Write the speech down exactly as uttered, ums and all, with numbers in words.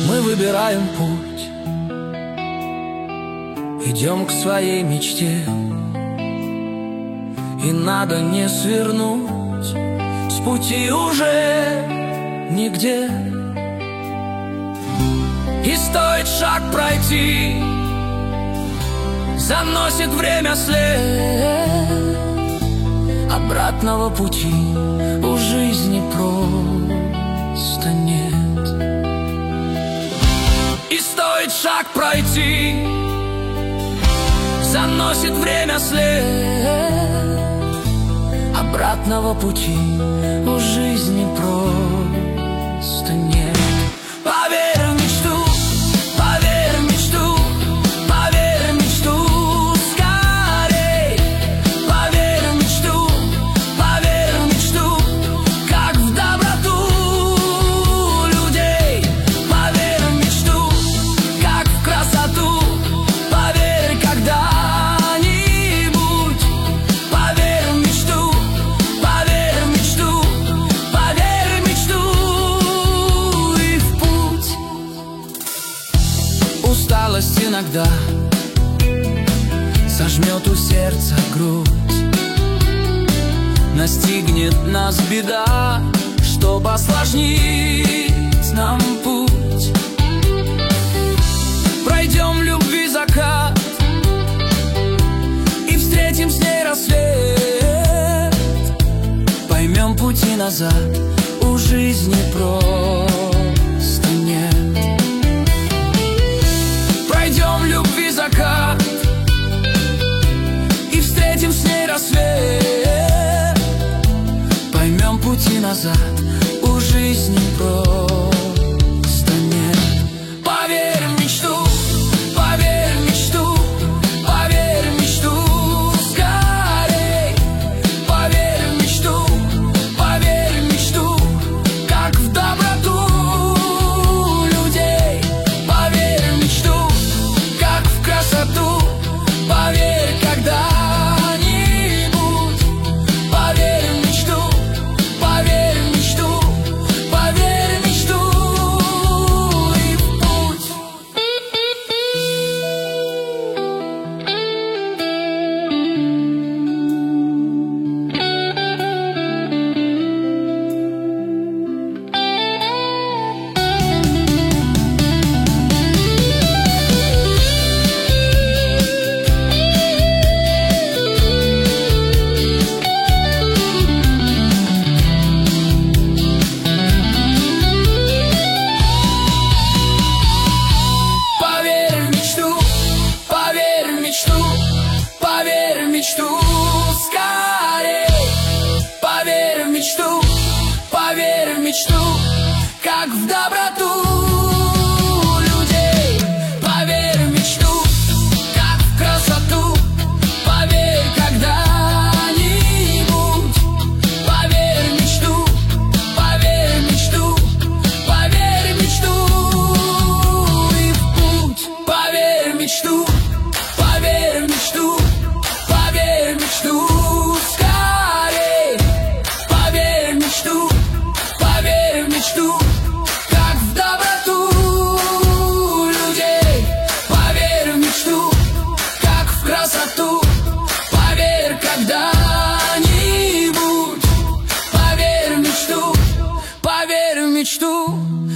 Мы выбираем путь, идем к своей мечте, и надо не свернуть с пути уже нигде. И стоит шаг пройти, заносит время след. Обратного пути у жизни просто нет. И стоит шаг пройти, заносит время след. Обратного пути у жизни просто нет. Поверь в мечту, поверь в мечту, поверь в мечту скорей. Поверь в мечту, поверь в мечту, как в доброту людей. Поверь в мечту, как в красоту, поверь когда-нибудь. Поверь в мечту, поверь в мечту, поверь в мечту и в путь. Усталость иногда сожмет у сердца грудь, настигнет нас беда, чтобы осложнить нам путь. Пройдем в любви закат и встретим с ней рассвет. Поймем пути назад у жизни просто нет. Пройдем в любви закат и встретим с ней рассвет. Поймем пути назад у жизни просто нет. Поверь в мечту, поверь в мечту, поверь в мечту скорей. Поверь в мечту, поверь в мечту, как в доброту людей. Поверь в мечту, как в красоту, поверь когда-нибудь. Поверь в мечту, поверь в мечту, поверь в мечту и в путь. Поверь в мечту, поверь в мечту, поверь в мечту скорей. Поверь в мечту, поверь в мечту, как в доброту людей. Поверь в мечту, как в красоту, поверь когда-нибудь. Поверь в мечту, поверь в мечту, поверь в мечту и в путь. Поверь в мечту, поверь в мечту, поверь в мечту скорей. Поверь в мечту, поверь в мечту, как в доброту людей. Поверь в мечту, как в красоту, поверь когда-нибудь. Поверь в мечту, поверь в мечту,